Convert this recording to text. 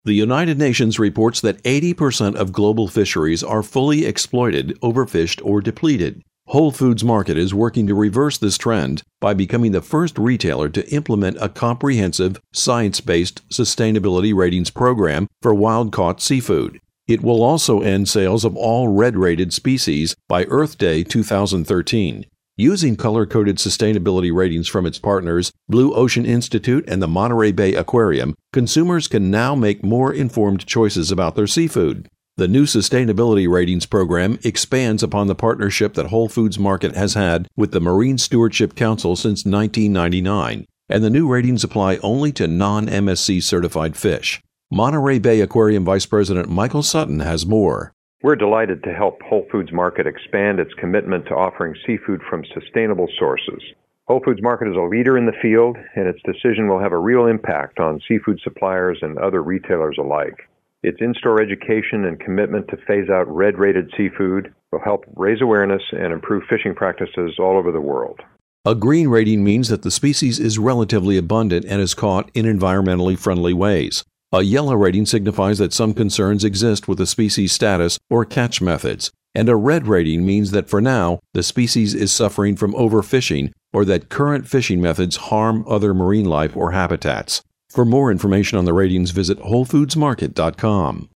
The United Nations reports that 80% of global fisheries are fully exploited, overfished, or depleted. Whole Foods Market is working to reverse this trend by becoming the first retailer to implement a comprehensive, science-based sustainability ratings program for wild-caught seafood. It will also end sales of all red-rated species by Earth Day 2013. Using color-coded sustainability ratings from its partners, Blue Ocean Institute and the Monterey Bay Aquarium, consumers can now make more informed choices about their seafood. The new sustainability ratings program expands upon the partnership that Whole Foods Market has had with the Marine Stewardship Council since 1999, and the new ratings apply only to non-MSC certified fish. Monterey Bay Aquarium Vice President Michael Sutton has more. We're delighted to help Whole Foods Market expand its commitment to offering seafood from sustainable sources. Whole Foods Market is a leader in the field, and its decision will have a real impact on seafood suppliers and other retailers alike. Its in-store education and commitment to phase out red-rated seafood will help raise awareness and improve fishing practices all over the world. A green rating means that the species is relatively abundant and is caught in environmentally friendly ways. A yellow rating signifies that some concerns exist with the species status or catch methods, and a red rating means that for now, the species is suffering from overfishing or that current fishing methods harm other marine life or habitats. For more information on the ratings, visit WholeFoodsMarket.com.